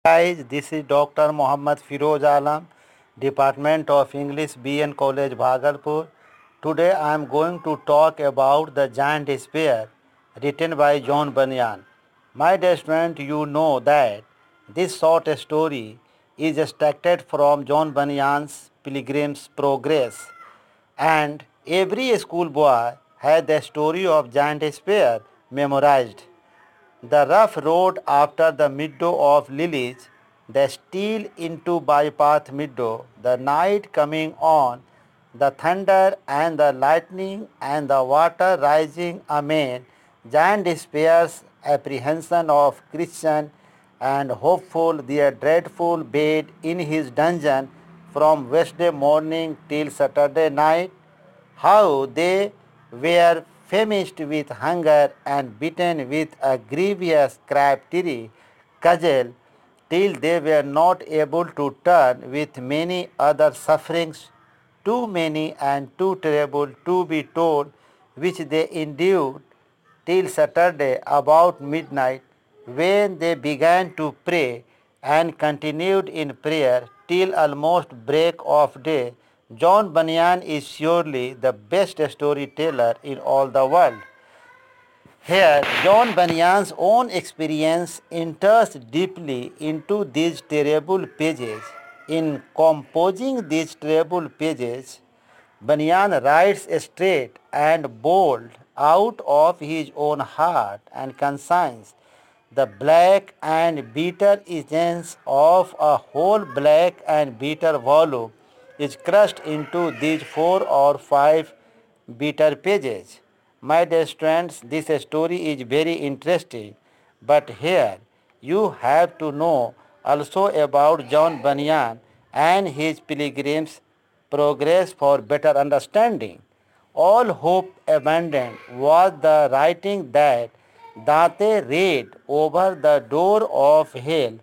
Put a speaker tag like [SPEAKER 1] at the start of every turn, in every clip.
[SPEAKER 1] Guys, this is Dr. Mohammad Firoz Alam, Department of English, BN College, Bhagalpur. Today I am going to talk about The Giant Spear, written by John Bunyan. My dear student, you know that this short story is extracted from John Bunyan's Pilgrim's Progress, and every schoolboy had the story of Giant Spear memorized. The rough road after the meadow of lilies, the steel into bypath meadow, the night coming on, the thunder and the lightning and the water rising amain, Giant Despair's apprehension of Christian and hopeful their dreadful bed in his dungeon from Wednesday morning till Saturday night, how they were famished with hunger and beaten with a grievous crabtree cudgel till they were not able to turn with many other sufferings, too many and too terrible to be told, which they endured till Saturday about midnight, when they began to pray and continued in prayer till almost break of day. John Bunyan is surely the best storyteller in all the world. Here, John Bunyan's own experience enters deeply into these terrible pages. In composing these terrible pages, Bunyan writes straight and bold out of his own heart and conscience. The black and bitter essence of a whole black and bitter volume is crushed into these 4 or 5 bitter pages. My dear students, this story is very interesting, but here you have to know also about John Bunyan and his pilgrim's progress for better understanding. All hope abandoned was the writing that Dante read over the door of hell,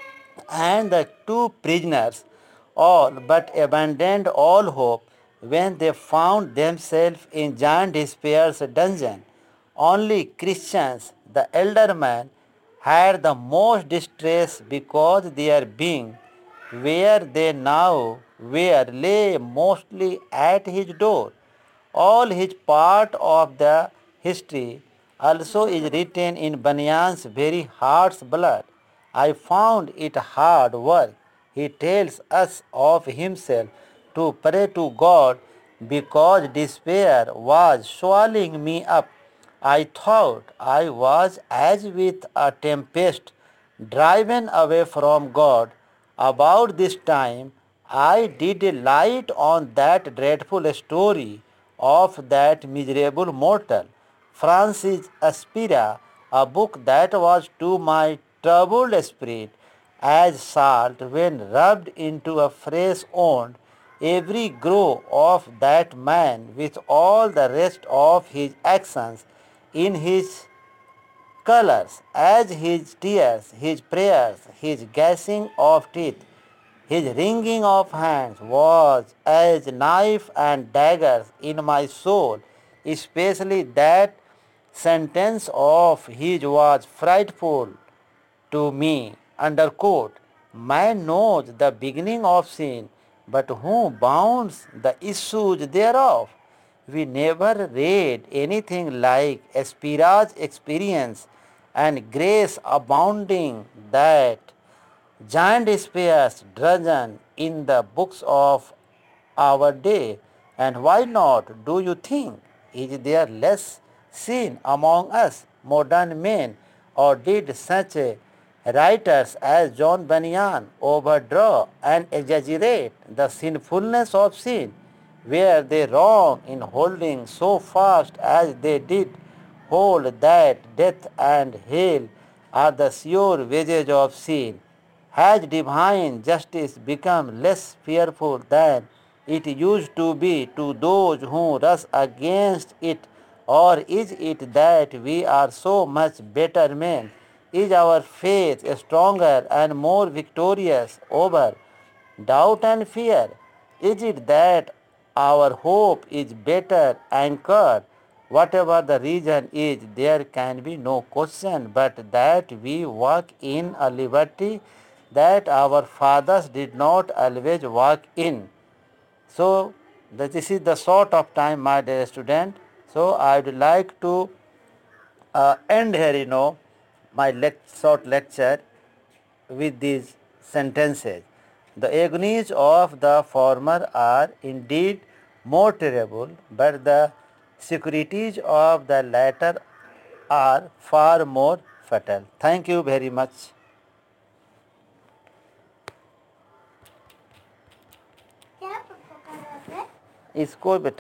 [SPEAKER 1] and the two prisoners all but abandoned all hope when they found themselves in Giant Despair's dungeon. Only Christians, the elder man, had the most distress because their being, where they now were, lay mostly at his door. All his part of the history also is written in Bunyan's very heart's blood. I found it hard work, he tells us of himself, to pray to God because despair was swallowing me up. I thought I was as with a tempest driven away from God. About this time, I did light on that dreadful story of that miserable mortal, Francis Aspira, a book that was to my troubled spirit as salt when rubbed into a fresh wound. Every grow of that man with all the rest of his actions in his colors, as his tears, his prayers, his gashing of teeth, his wringing of hands was as knife and daggers in my soul, especially that sentence of his was frightful to me. Underquote, man knows the beginning of sin, but who bounds the issues thereof? We never read anything like Espira's experience and grace abounding that Giant Despairs dozen in the books of our day. And why not, do you think? Is there less sin among us modern men, or did such writers as John Bunyan overdraw and exaggerate the sinfulness of sin? Were they wrong in holding so fast as they did hold that death and hell are the sure wages of sin? Has divine justice become less fearful than it used to be to those who rush against it? Or is it that we are so much better men? Is our faith stronger and more victorious over doubt and fear? Is it that our hope is better anchored? Whatever the reason is, there can be no question but that we walk in a liberty that our fathers did not always walk in. So this is the sort of time, my dear student. So I would like to end here, my short lecture with these sentences. The agonies of the former are indeed more terrible, but the securities of the latter are far more fatal. Thank you very much. इसको